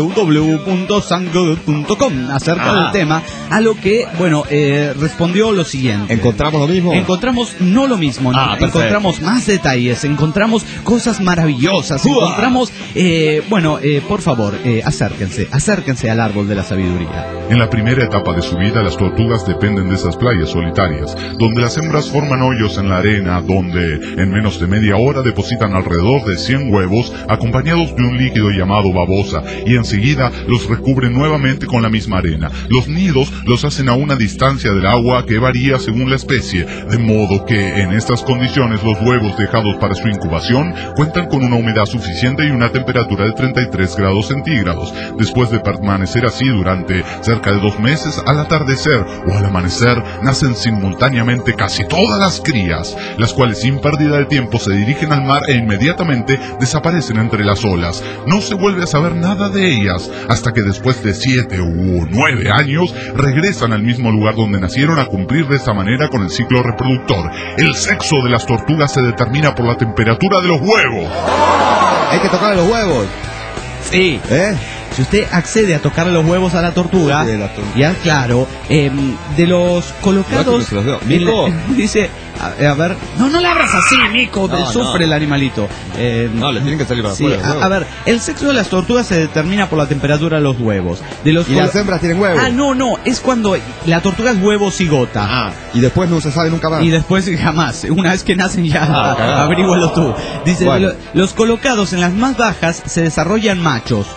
www.sango.com acerca del tema, a lo que, bueno, respondió lo siguiente. ¿Encontramos lo mismo? Encontramos no lo mismo, encontramos más detalles, encontramos cosas maravillosas, encontramos, por favor, acérquense al árbol de la sabiduría. En la primera etapa de su vida, las tortugas dependen de esas playas solitarias, donde las hembras forman hoyos en la arena, donde en menos de media hora depositan alrededor de 100 huevos, acompañados de un líquido llamado babosa, y enseguida los recubren nuevamente con la misma arena. Los nidos los hacen a una distancia del agua que varía según la especie, de modo que en estas condiciones los huevos dejados para su incubación cuentan con una humedad suficiente y una temperatura de 33 grados centígrados. Después de permanecer así durante cerca de 2 meses, al atardecer o al amanecer nacen simultáneamente casi todas las crías, las cuales sin pérdida de tiempo se dirigen al mar e inmediatamente desaparecen entre las olas. No se vuelve a saber nada de ellas hasta que después de 7 u 9 años regresan al mismo lugar donde nacieron a cumplir de esta manera con el ciclo reproductor. El sexo de las tortugas se determina por la temperatura de los huevos. Hay que tocar los huevos. Sí. Si usted accede a tocarle los huevos a la tortuga, ya claro, de los colocados, dice, a ver, no le abras así, Mico, sufre el animalito. Le tienen que salir para afuera. A ver, el sexo de las tortugas se determina por la temperatura de los huevos. ¿Y las hembras tienen huevos? No, es cuando la tortuga es huevo cigota. Y después no se sabe nunca más. Y después jamás, una vez que nacen ya, averígualo tú. Dice, los colocados en las más bajas se desarrollan machos.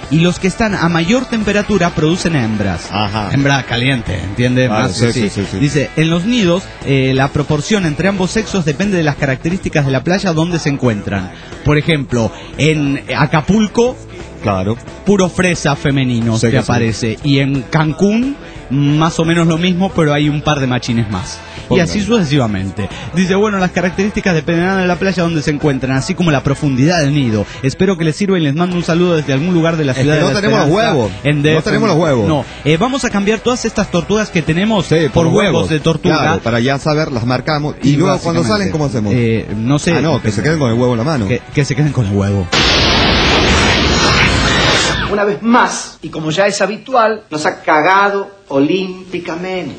y los que están a mayor temperatura producen hembras. Ajá. Hembra caliente, ¿entiende? Vale, Más, sí. Dice, en los nidos, la proporción entre ambos sexos depende de las características de la playa donde se encuentran. Por ejemplo, en Acapulco, claro, puro fresa femenino que aparece. Sí. Y en Cancún, más o menos lo mismo, pero hay un par de machines más. Y así sucesivamente. Dice, bueno, las características dependerán de la playa donde se encuentran, así como la profundidad del nido. Espero que les sirva y les mando un saludo desde algún lugar de la ciudad de La Esperanza. No tenemos los huevos. No, vamos a cambiar todas estas tortugas que tenemos por huevos de tortuga. Claro, para ya saber, las marcamos. Y luego cuando salen, ¿cómo hacemos? No sé. Que se queden con el huevo en la mano. Que se queden con el huevo. Una vez más, y como ya es habitual, nos ha cagado olímpicamente.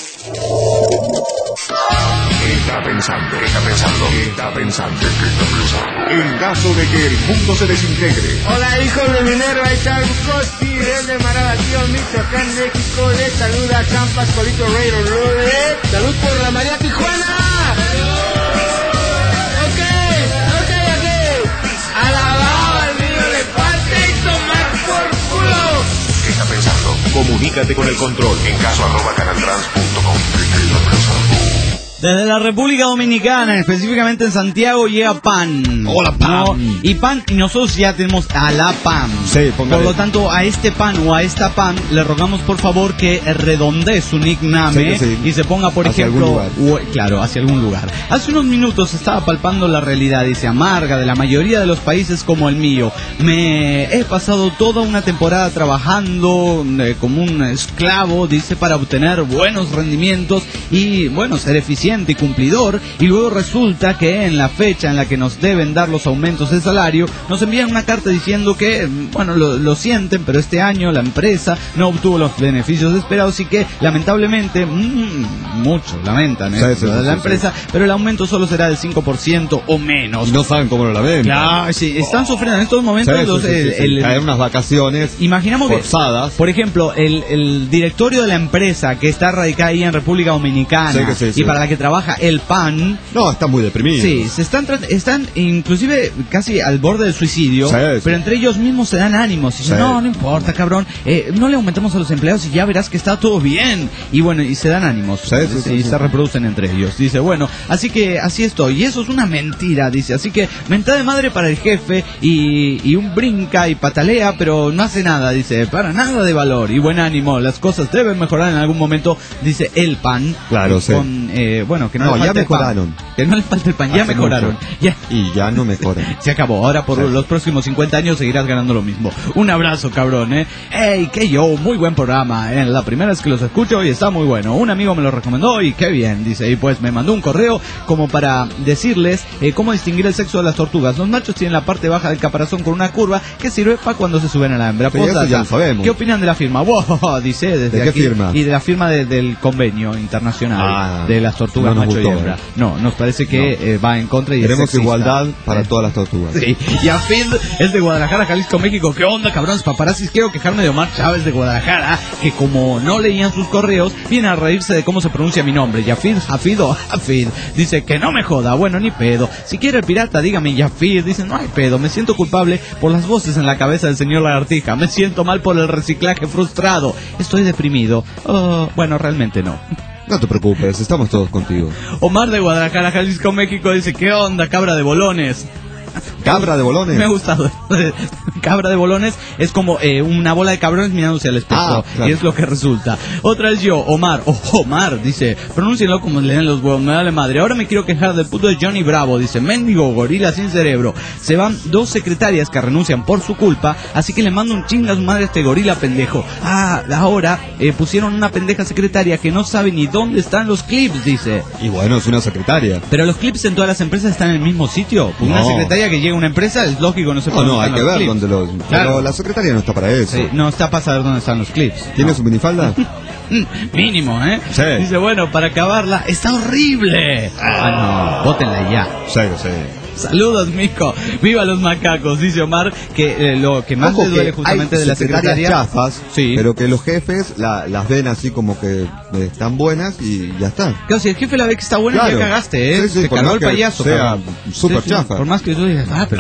Está pensando. En caso de que el mundo se desintegre. Hola, hijos de Minerva y Tarbucosti, desde Maravación, Michoacán, México. Les saluda Campas, Colito Raider Rude. ¡Salud por la María Tijuana! Ok. Alabado al niño de parte y tomar por culo. ¿Qué está pensando? Comunícate con el control en caso@canaltrans.com. Desde la República Dominicana, específicamente en Santiago, llega PAN. Hola, PAN. ¿No? Y PAN, y nosotros ya tenemos a la PAN. Sí, por lo tanto, a este PAN o a esta PAN le rogamos por favor que redondee su nickname y se ponga, por ejemplo, hacia algún lugar. Hace unos minutos estaba palpando la realidad, dice, amarga de la mayoría de los países como el mío. Me he pasado toda una temporada trabajando como un esclavo, dice, para obtener buenos rendimientos y, bueno, ser eficiente y cumplidor, y luego resulta que en la fecha en la que nos deben dar los aumentos de salario, nos envían una carta diciendo que, bueno, lo sienten, pero este año la empresa no obtuvo los beneficios esperados y que, lamentablemente, muchos lamentan la empresa, pero el aumento solo será del 5% o menos. No saben cómo lo lamentan. Claro, sí, están sufriendo en estos momentos caer unas vacaciones imaginamos forzadas. Por ejemplo, el directorio de la empresa que está radicada ahí en República Dominicana y para la que trabaja el PAN. No, están muy deprimidos. Sí, están inclusive casi al borde del suicidio, pero entre ellos mismos se dan ánimos. Y dicen, no importa, cabrón, no le aumentemos a los empleados y ya verás que está todo bien. Y bueno, y se dan ánimos. Y se reproducen entre ellos. Dice, bueno, así que así estoy. Y eso es una mentira, dice. Así que mentada de madre para el jefe y un brinca y patalea, pero no hace nada, dice, para nada de valor. Y buen ánimo, las cosas deben mejorar en algún momento, dice el PAN. Claro, con, bueno, que no, ya mejoraron. Que no le falte el pan, ya mejoraron. Y ya no mejoran. Se acabó. Ahora por los próximos 50 años seguirás ganando lo mismo. Un abrazo, cabrón, ¡Ey, qué yo! Muy buen programa, La primera vez que los escucho y está muy bueno. Un amigo me lo recomendó y qué bien, dice. Y pues me mandó un correo como para decirles cómo distinguir el sexo de las tortugas. Los machos tienen la parte baja del caparazón con una curva que sirve para cuando se suben a la hembra. Pero eso ya lo sabemos. ¿Qué opinan de la firma? Wow, dice desde ¿De aquí. qué firma? Y de la firma del convenio internacional de las tortugas macho y hembra. No, nos parece que va en contra y queremos igualdad para todas las tortugas. Sí. Y Afid es de Guadalajara, Jalisco, México. ¿Qué onda, cabrones paparazzis? Quiero quejarme de Omar Chávez de Guadalajara, que como no leían sus correos, viene a reírse de cómo se pronuncia mi nombre. Yafid, Hafid o Hafid. Dice que no me joda. Bueno, ni pedo. Si quiere el pirata, dígame Yafid. Dice, no hay pedo. Me siento culpable por las voces en la cabeza del señor Lagartija. Me siento mal por el reciclaje frustrado. Estoy deprimido. Bueno, realmente no. No te preocupes, estamos todos contigo. Omar de Guadalajara, Jalisco, México dice, ¿qué onda, cabra de bolones? ¿Cabra de bolones? Me ha gustado. Cabra de bolones es como una bola de cabrones mirándose al espejo. Claro. Y es lo que resulta. Otra es yo, Omar. Omar, dice, pronúncienlo como le den los huevos, me vale madre. Ahora me quiero quejar del puto de Johnny Bravo. Dice, mendigo gorila sin cerebro. Se van 2 secretarias que renuncian por su culpa, así que le mando un chinga a su madre a este gorila pendejo. Ahora pusieron una pendeja secretaria que no sabe ni dónde están los clips, dice. Y bueno, es una secretaria. Pero los clips en todas las empresas están en el mismo sitio. Pues no. Una secretaria que llega a una empresa, es lógico, no se puede. No, hay que ver dónde los... Claro. Pero la secretaria no está para eso. Sí, no está para saber dónde están los clips. ¿Tiene su minifalda? Mínimo, Sí. Dice, bueno, para acabarla, está horrible. No, bótenla ya. Sí. Saludos, mico. Viva los macacos, dice Omar, que lo que más le duele justamente de la secretaria. Chafas, sí, pero que los jefes las ven así como que están buenas y ya está. Claro, si el jefe la ve que está buena, claro, ya cagaste, ¿eh? Sí, te cargó el payaso. Sea súper chafa. Por más que tú digas, pero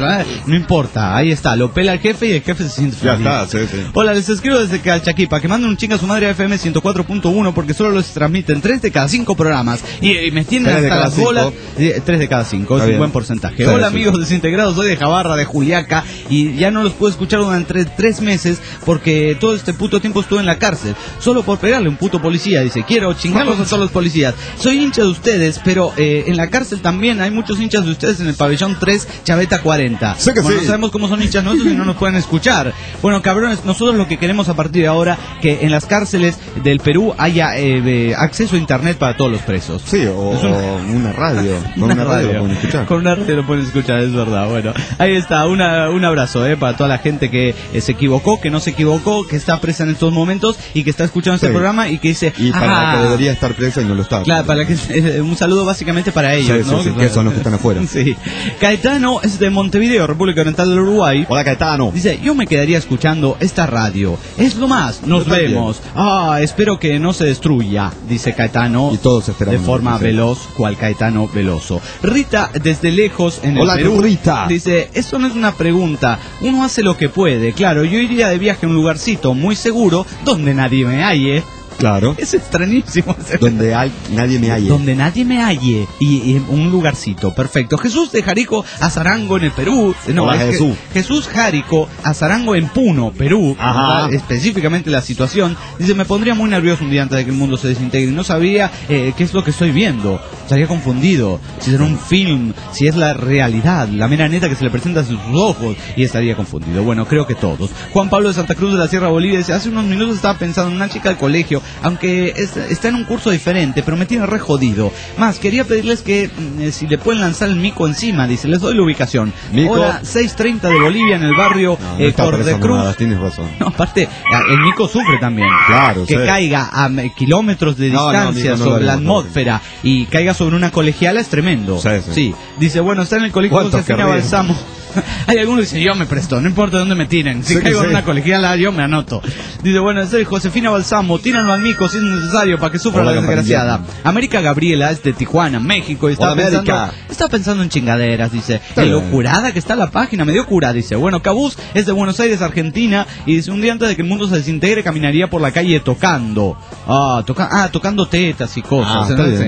no importa, ahí está, lo pela el jefe y el jefe se siente feliz. Ya está, sí. Hola, les escribo desde Calchaquipa, que manden un chinga a su madre a FM 104.1 porque solo los transmiten 3 de cada 5 programas y me tienen hasta las bolas. 3 de cada 5, es un buen porcentaje. Hola, amigos desintegrados, soy de Jabarra, de Juliaca, y ya no los puedo escuchar durante 3 meses porque todo este puto tiempo estuve en la cárcel, solo por pegarle un puto policía. Dice, quiero chingarlos a todos los policías. Soy hincha de ustedes, pero en la cárcel también hay muchos hinchas de ustedes en el pabellón 3, Chaveta 40. Sé que bueno, sí. No sabemos cómo son hinchas nuestros y no nos pueden escuchar. Bueno, cabrones, nosotros lo que queremos a partir de ahora, que en las cárceles del Perú haya acceso a internet para todos los presos. Sí, o una radio. Con una radio lo pueden escuchar. Con una radio lo pueden escuchar, es verdad. Bueno, ahí está, un abrazo para toda la gente que se equivocó, que no se equivocó, que está presa en estos momentos y que está escuchando este programa y que dice... Y para la que debería estar presa y no lo está. Claro, para que un saludo básicamente para ellos, sí, ¿no? Sí, que son los que están afuera. Sí. Caetano es de Montevideo, República Oriental del Uruguay. Hola, Caetano. Dice, yo me quedaría escuchando esta radio. Es lo más, nos vemos. Espero que no se destruya, dice Caetano. Y todos esperamos. De forma veloz, cual Caetano veloso. Rita, desde lejos en Hola, el Perú. Rita. Dice, esto no es una pregunta. Uno hace lo que puede. Claro, yo iría de viaje a un lugarcito muy seguro donde nadie me halle. Claro. Es extrañísimo. Donde nadie me halle. Donde nadie me halle. Y un lugarcito, perfecto. Jesús de Jarico a Zarango en el Perú. No, hola, Jesús. Jesús Jarico a Zarango en Puno, Perú. Específicamente la situación. Dice, me pondría muy nervioso un día antes de que el mundo se desintegre. No sabría qué es lo que estoy viendo. Estaría confundido. Si será un film, si es la realidad, la mera neta que se le presenta a sus ojos. Y estaría confundido. Bueno, creo que todos. Juan Pablo de Santa Cruz de la Sierra Bolivia dice, hace unos minutos estaba pensando en una chica del colegio, aunque está en un curso diferente, pero me tiene re jodido. Más, quería pedirles que si le pueden lanzar el mico encima, dice, les doy la ubicación. Mico. Hora 6:30 de Bolivia en el barrio Cordecruz. Tienes razón. No, aparte, el mico sufre también. Claro, que sí. caiga a kilómetros de distancia sobre la atmósfera y caiga sobre una colegiala es tremendo. Sí. Dice, bueno, está en el colegio Josefina Balsamo. Hay algunos que dicen, yo me presto, no importa dónde me tiren. Si caigo en una colegiala, yo me anoto. Dice, bueno, es el Josefina Balsamo, tíranlo al mico si es necesario para que sufra la desgraciada. América Gabriela es de Tijuana, México, y está pensando en chingaderas, dice. Qué locurada que está la página, me dio cura, dice. Bueno, Cabuz es de Buenos Aires, Argentina, y dice, un día antes de que el mundo se desintegre, caminaría por la calle tocando. Tocando tetas y cosas.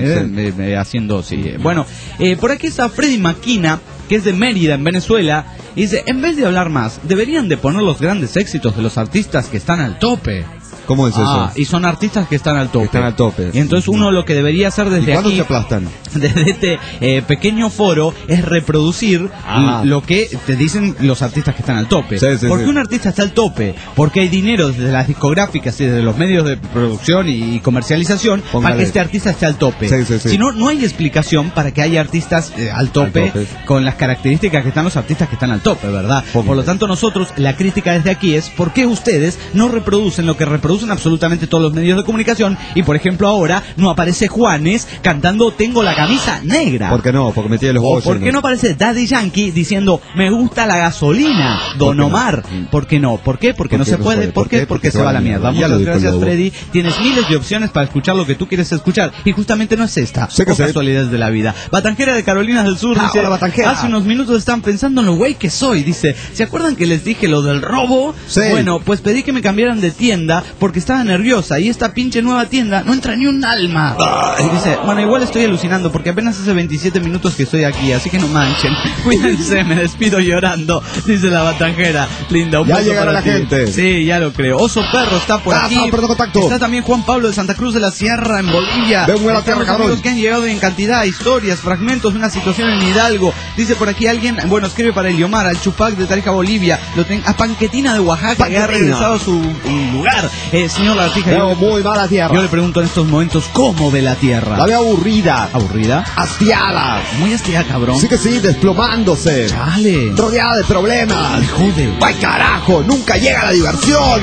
Haciendo, sí. Bueno, por aquí está Freddy Maquina, que es de Mérida, en Venezuela, y dice, en vez de hablar más, deberían de poner los grandes éxitos de los artistas que están al tope. ¿Cómo es eso? Y son artistas que están al tope. Están al tope. Y entonces uno lo que debería hacer desde ¿Y cuándo aquí, se aplastan? desde este pequeño foro, es reproducir lo que te dicen los artistas que están al tope. ¿Por qué un artista está al tope? Porque hay dinero desde las discográficas y desde los medios de producción y comercialización para que este artista esté al tope. Si no, no hay explicación para que haya artistas al tope con las características que están los artistas que están al tope, ¿verdad? Por lo tanto, nosotros, la crítica desde aquí es ¿por qué ustedes no reproducen lo que reproducen absolutamente todos los medios de comunicación? Y por ejemplo ahora no aparece Juanes cantando Tengo la camisa negra. ¿Por qué no? Porque me tiene los huevos. ¿Por qué no aparece Daddy Yankee diciendo me gusta la gasolina, Don Omar? ¿Por qué no? ¿Por qué? Porque no se puede. ¿Por qué? Porque se va a la mierda. Muchas gracias, Freddy. Tienes miles de opciones para escuchar lo que tú quieres escuchar y justamente no es esta. Casualidades de la vida. Batanjera de Carolinas del Sur dice, hace unos minutos estaban pensando en lo güey que soy. Dice, ¿se acuerdan que les dije lo del robo? Bueno, pues pedí que me cambiaran de tienda porque estaba nerviosa y esta pinche nueva tienda no entra ni un alma. Dice, bueno, igual estoy alucinando porque apenas hace 27 minutos que estoy aquí, así que no manchen. Cuídense, me despido llorando, dice la Batanjera. Linda, un ya beso llegará para la ti. gente. Sí, ya lo creo. Oso Perro está por aquí. Está también Juan Pablo de Santa Cruz de la Sierra en Bolivia. Ven a la tierra, cabrón. Amigos que han llegado en cantidad, historias, fragmentos de una situación en Hidalgo. Dice por aquí alguien, bueno, escribe para Eliomar, al Chupac de Tarija, Bolivia. A Panquetina de Oaxaca, que ha regresado a su lugar. Señor Lagartija, veo muy mala tierra. Yo le pregunto en estos momentos, ¿cómo ve la tierra? La veo aburrida. ¿Aburrida? Hastiada. Muy hastiada, cabrón. Sí que sí, desplomándose. Chale. Rodeada de problemas. Me jode. ¡Ay, carajo! ¡Nunca llega la diversión!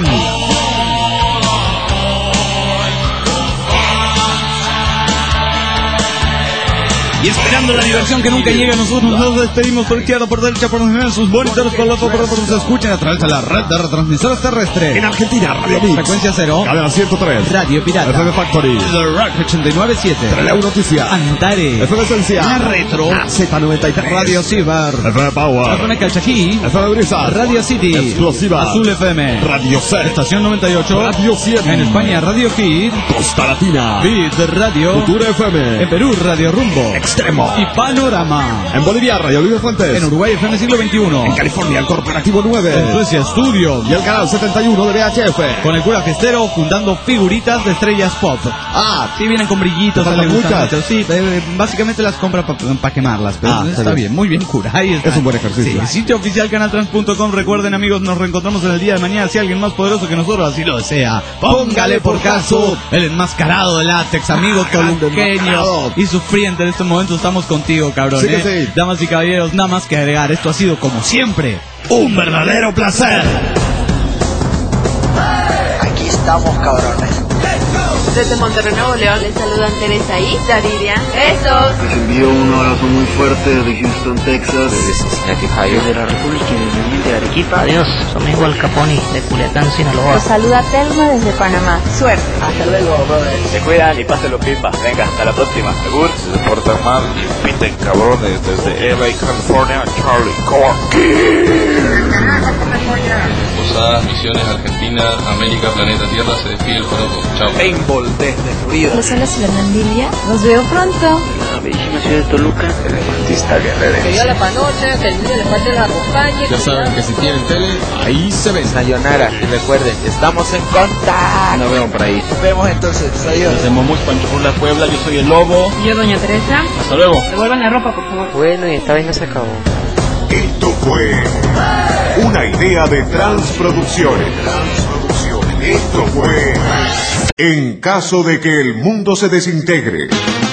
Y esperando la diversión que nunca llega, nosotros nos despedimos por izquierda, por derecha, por sus monitores, por los ojos, por se escuchen a través de la red de retransmisoras terrestres. En Argentina, Radio Mix. Frecuencia 0. Cadena 103. Radio Pirata. FM Factory. The Rock 89.7. Treleu Noticias. Antares. FM Esencia. La Retro. Z93. Radio Ciber. FM Power. FM Calchaquí. FM Brisa. Radio City. Explosiva. Azul FM. Radio C. Estación 98. Radio 100. En España, Radio Hit. Costa Latina. Beat Radio. Futura FM. En Perú, Radio Rumbo. Extremo. Y Panorama. En Bolivia, Radio Luis Fuentes. En Uruguay, FM Siglo XXI. En California, el Corporativo 9. En Suecia, Studio. Y el canal 71 de VHF. Con el cura Gestero juntando figuritas de estrellas pop. Sí, vienen con brillitos. muchas. Sí, básicamente las compra para quemarlas. Pero está bien, muy bien, cura. Ahí está. Es un buen ejercicio. Sí, sitio oficial canaltrans.com. Recuerden, amigos, nos reencontramos en el día de mañana. Si alguien más poderoso que nosotros así lo desea, póngale por caso el enmascarado de látex, amigo toluqueño y sufriente. En este momento estamos contigo, cabrón. Sí que sí. Damas y caballeros, nada más que agregar. Esto ha sido, como siempre, un verdadero placer. Aquí estamos, cabrones. Desde Monterrey, Nuevo León, les saludan Teresa y Daridia. ¡Besos! Les envío un abrazo muy fuerte desde Houston, Texas. Desde Cincinnati, Ohio. De la República Independiente de Arequipa. Adiós, somos igual Caponi de Culiacán, Sinaloa. Los saluda Telma desde Panamá. Suerte. Hasta luego, brother. Se cuidan y pásenlo pipa. Venga, hasta la próxima. Segur. Se portan mal y piten cabrones desde LA, California, Charlie Corky. Posadas, Misiones, Argentina, América, Planeta Tierra, se despide el Joropo. Chao. Paintball desde Florida. Les habla Fernandilla. Los veo pronto. La bellísima ciudad de Toluca. El artista guerrero. Que Dios la panoche, que el niño le falte la acompañe. Ya saben que si tienen tele, ahí se ven. Sayonara, y recuerden, estamos en contacto. Nos vemos por ahí. Nos vemos entonces. Adiós. Desde Momuch, Panchurrula, Puebla, yo soy el Lobo. Yo, doña Teresa. Hasta luego. Devuelvan la ropa, por favor. Bueno, y esta vez no se acabó. Esto fue una idea de Transproducciones. Esto fue En caso de que el mundo se desintegre.